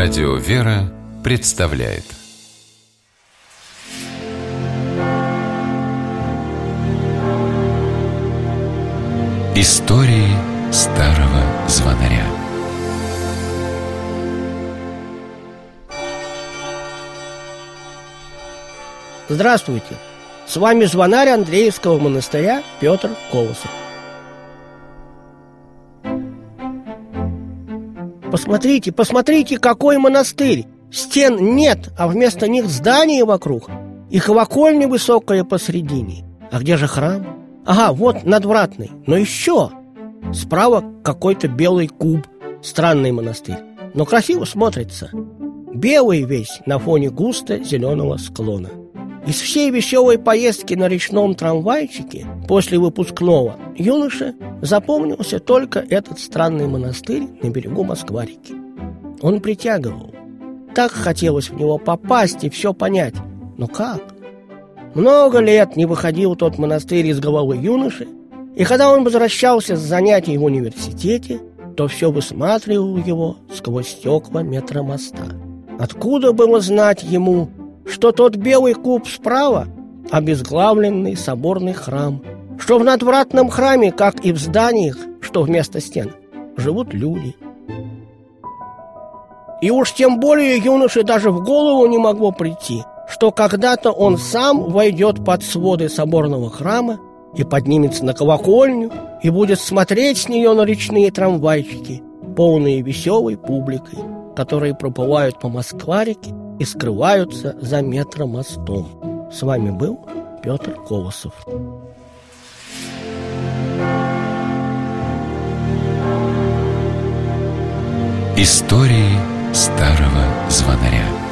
Радио «Вера» представляет Истории старого звонаря. Здравствуйте! С вами звонарь Андреевского монастыря Петр Колосов. Посмотрите, какой монастырь! Стен нет, а вместо них здание вокруг. И колокольня высокая посредине. А где же храм? Ага, вот надвратный. Но еще справа какой-то белый куб. Странный монастырь, но красиво смотрится. Белый весь на фоне густо зеленого склона. Из всей веселой поездки на речном трамвайчике после выпускного юноше запомнился только этот странный монастырь на берегу Москва-реки. Он притягивал. Так хотелось в него попасть и все понять. Но как? Много лет не выходил тот монастырь из головы юноши, и когда он возвращался с занятий в университете, то все высматривал его сквозь стекла метромоста. Откуда было знать ему, что тот белый куб справа — обезглавленный соборный храм, что в надвратном храме, как и в зданиях, что вместо стен, живут люди. И уж тем более юноше даже в голову не могло прийти, что когда-то он сам войдет под своды соборного храма и поднимется на колокольню и будет смотреть с нее на речные трамвайчики, полные веселой публикой, которые проплывают по Москва-реке и скрываются за метромостом. С вами был Петр Колосов. Истории старого звонаря.